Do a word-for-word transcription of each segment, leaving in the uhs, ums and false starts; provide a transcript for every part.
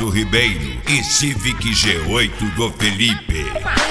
Márcio Ribeiro e Civic G oito do Felipe.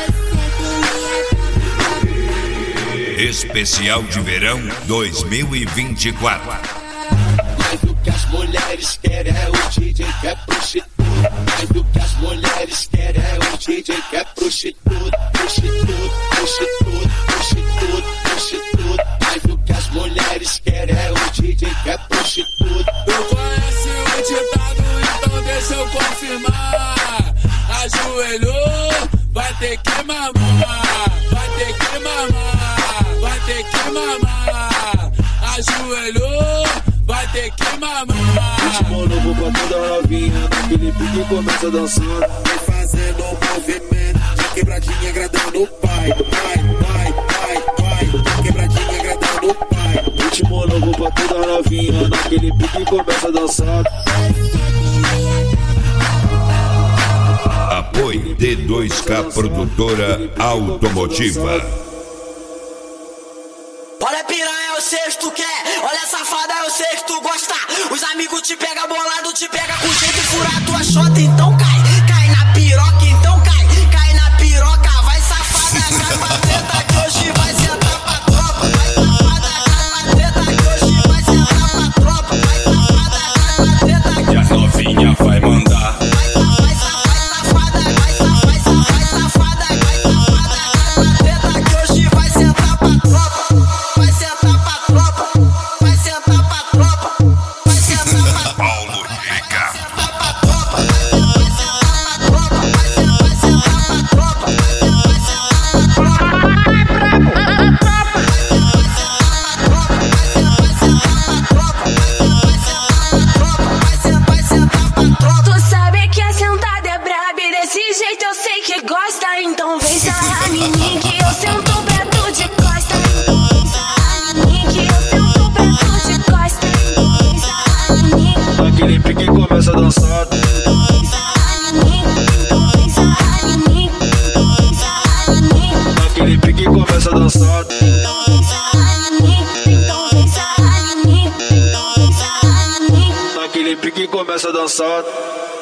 Especial de Verão dois mil e vinte e quatro. Mas o que as mulheres querem é o D J que é prostituto. Mas o que as mulheres querem é o D J que é prostituto. Prostituto, prostituto, prostituto, prostituto. Mas o que as mulheres querem é o D J que é prostituto. Tu conhece o ditado, então deixa eu confirmar. Ajoelhou, vai ter que mamar. Vai ter que mamar, vai ter que mamar. Ajoelhou, vai ter que mamar. Ritmo novo pra toda novinha, naquele pique começa dançando. Vem fazendo um movimento, de quebradinha agradando o pai. Vai, vai, vai, vai, quebradinha agradando o pai. Ritmo novo pra toda novinha, naquele pique começa dançando. Apoio D dois K Produtora Automotiva. Olha piranha, eu sei que tu quer. Olha safada, eu sei que tu gosta. Os amigos te pega bolado, te pega com jeito e fura a tua chota. Então cai, cai na piroca, então cai. Cai na piroca, vai safada, cai pra treta que hoje vai sentar pra tropa. Vai safada, cai pra treta que hoje vai sentar pra tropa. Vai safada, cai pra treta que E a novinha vai mandar. vai safada, vai safada, vai safada, vai safada, cai pra treta que hoje vai sentar pra tropa. Vai sentar pra tropa, vai sentar pra tropa, vai sentar pra tropa. Paulo Rica. Vai sentar pra tropa, vai sentar pra tropa, vai sentar pra tropa, vai sentar pra tropa. Tu sabe que a sentada é braba e desse jeito eu sei que gosta. Então vem sarrar em mim que eu sento perto de costa. Então vem sarrar em mim que eu sento perto de costa. Então vem sarrar em mim, Naquele pique começa dançando. então vem sarrar em mim, então vem sarrar em mim, então vem sarrar em mim, Naquele pique começa dançando. então vem sarrar em mim, então vem sarrar em mim, então vem sarrar em mim. Naquele pique começa dançando.